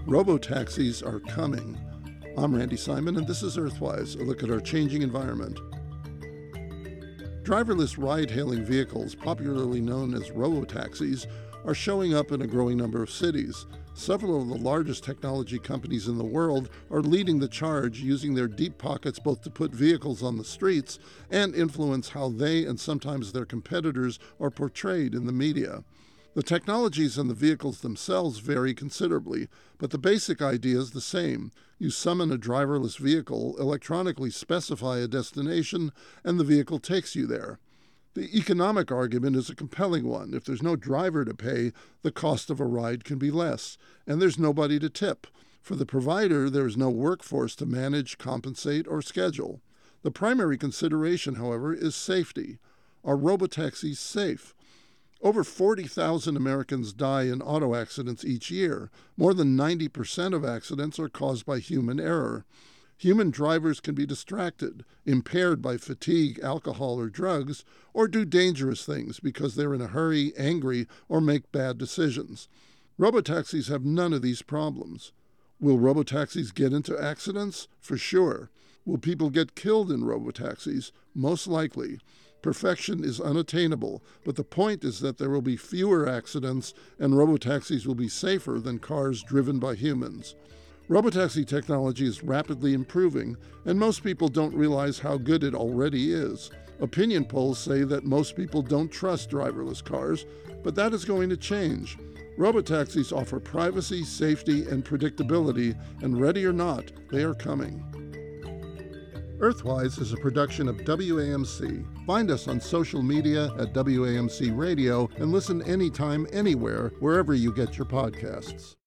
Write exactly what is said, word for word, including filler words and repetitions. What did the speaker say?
Robotaxis are coming. I'm Randy Simon, and this is Earthwise, a look at our changing environment. Driverless ride-hailing vehicles, popularly known as robotaxis, are showing up in a growing number of cities. Several of the largest technology companies in the world are leading the charge, using their deep pockets both to put vehicles on the streets and influence how they and sometimes their competitors are portrayed in the media. The technologies and the vehicles themselves vary considerably, but the basic idea is the same. You summon a driverless vehicle, electronically specify a destination, and the vehicle takes you there. The economic argument is a compelling one. If there's no driver to pay, the cost of a ride can be less, and there's nobody to tip. For the provider, there is no workforce to manage, compensate, or schedule. The primary consideration, however, is safety. Are robotaxis safe? Over forty thousand Americans die in auto accidents each year. More than ninety percent of accidents are caused by human error. Human drivers can be distracted, impaired by fatigue, alcohol, or drugs, or do dangerous things because they're in a hurry, angry, or make bad decisions. Robotaxis have none of these problems. Will robotaxis get into accidents? For sure. Will people get killed in robotaxis? Most likely. Perfection is unattainable, but the point is that there will be fewer accidents and robotaxis will be safer than cars driven by humans. Robotaxi technology is rapidly improving, and most people don't realize how good it already is. Opinion polls say that most people don't trust driverless cars, but that is going to change. Robotaxis offer privacy, safety, and predictability, and ready or not, they are coming. Earthwise is a production of W A M C. Find us on social media at W A M C Radio and listen anytime, anywhere, wherever you get your podcasts.